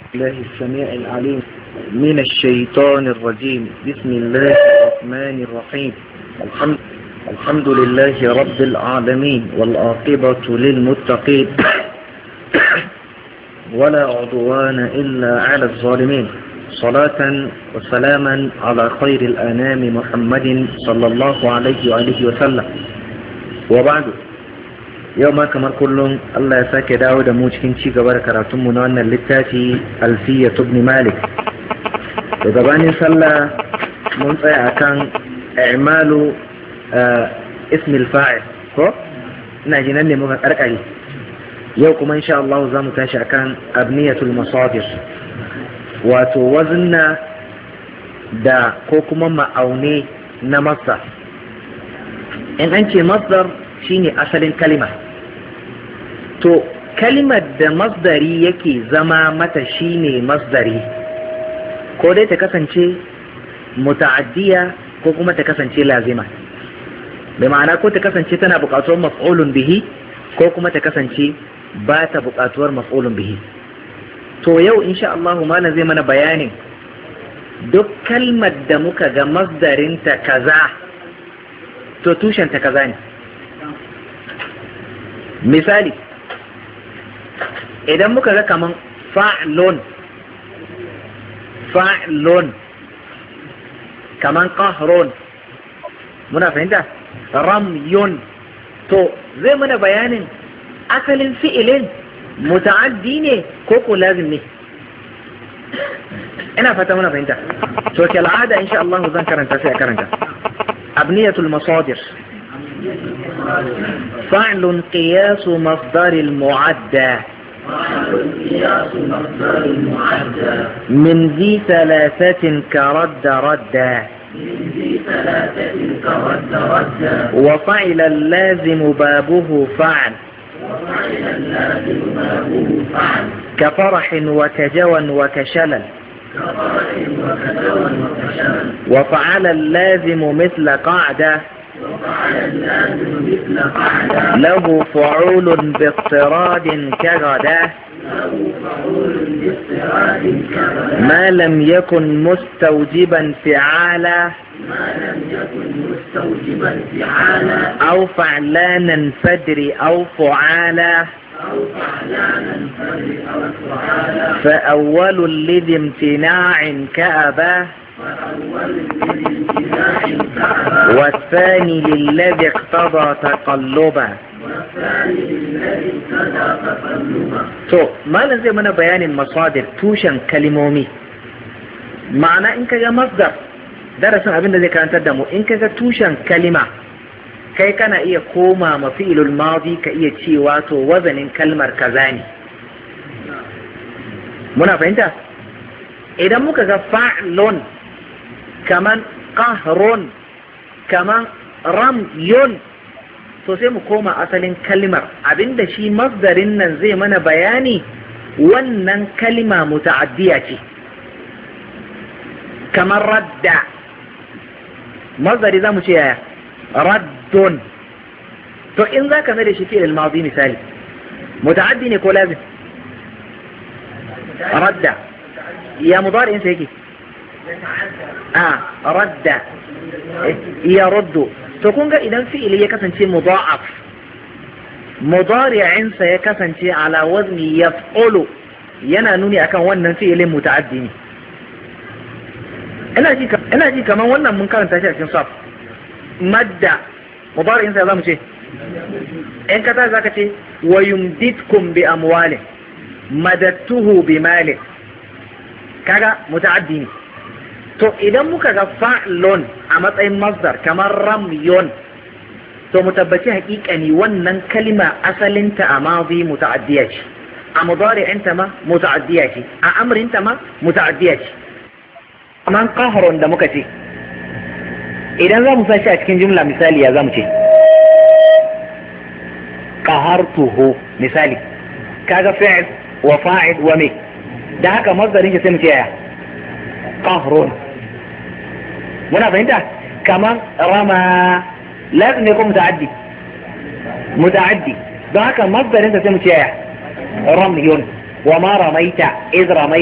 الله السميع العليم من الشيطان الرجيم. بسم الله الرحمن الرحيم. الحمد لله رب العالمين، والعاقبة للمتقين، ولا عدوان إلا على الظالمين. صلاة وسلاما على خير الأنام محمد صلى الله عليه وآله وسلم. وبعد، yau ma kamar kullum Allah ya sake dawo da mu cikin ci gaba da karatunmu na wannan littafi Alfiya ibn Malik. Da gabanin sallah mun tsaya akan i'malu ismil fa'il, ko ina ji nan ne muka karkare. Yau kuma insha Allah za mu tashi akan abniyatul masadir, wato wazinna da ko kuma ma'aune na masdar. In an ce masdar shine asalin kalima, to kalimar da masdari yake zama mata shine masdari, ko dai ta kasance muta'addiya ko kuma ta kasance lazima, bai ma'ana ko ta kasance tana buƙatuwar maf'ulun bihi ko kuma ta kasance ba ta buƙatuwar maf'ulun bihi. To yau insha Allah malam zai mana bayanin duk kalmar da muka ga masdarinta kaza to tushenta kaza ne. Misali, idan muka ga kaman fa'lun kaman qahrun, muna fahimta? Ramyun, to zai mana bayanin asalin fi'ilin muta'addi ne ko ko lazim ne. Ina fata muna fahimta. To ke al'ada insha Allah zan karanta sai a karanta abniyatul masadir. فعل قياس مصدر المعدى من ذي ثلاثة كرد ردا، وفعل اللازم بابه فعل كفرح وكجوى وكشلل، وفعل اللازم مثل قعدة له فعول باضطراد كغدا، ما لم يكن مستوجبا فعالا أو فعلانا فدر أو فعالا، فأول لذي امتناع كأبا، والثاني للذي اقتضى تقلبا. to malam zai mana bayanin masadir, tushen kalimomi. Ma'ana in kaga masdar, darasin abin da zai karantar da mu, in kaga tushen kalima kai kana iya koma ma fi'ilul madi ka iya cewa to wazanin kalmar kaza ne. Muna fahimta? Idan muka ga fa'lun kaman qahrun kaman ramyun, to sai mu koma asalin kalimar, abinda shi masdarin nan zai mana bayani wannan kalima muta'addiya ce. kamar radda, masdari zamu ce yaya? Raddun. to in zaka mai da shi fi'il madi misali, muta'addi ne ko lazim? radda ya mudari'in sa yake radda ya raddu. to kun ga idan fi'ili ya kasance mudha'af, mudari'in sa ya kasance ala wazni yaf'ulu, yana nuni akan wannan fi'ilin muta'addi ne. ina ji kaman wannan mun karanta shi a cikin saf. Madda mudari'in sa zamu ce in ka ta zaka ce wa yumditkum bi amwalin, madattuhu bi malin, kaga muta'addi ne. to idan muka ga fa'lun a matsayin masdar kamar ramyun, to mu tabbaci haƙiƙani wannan kalima asalinta a madi muta'addiya ce, a mudari'inta ma muta'addiya ce, a amrinta ma muta'addiya ce. man qahrun da muka ce, idan za mu sa shi a cikin jumla misali ya za mu ce? qahartuhu misali, kaga fi'il wa fa'il wa me, da haka masdarin shi sai mu ce ya qahrun. muna fahimta? kaman rama lazim ne ko muta'addi? muta'addi, don haka masdarin sa sai mu ce ya ramyun. wa ma ramaita iz ramaita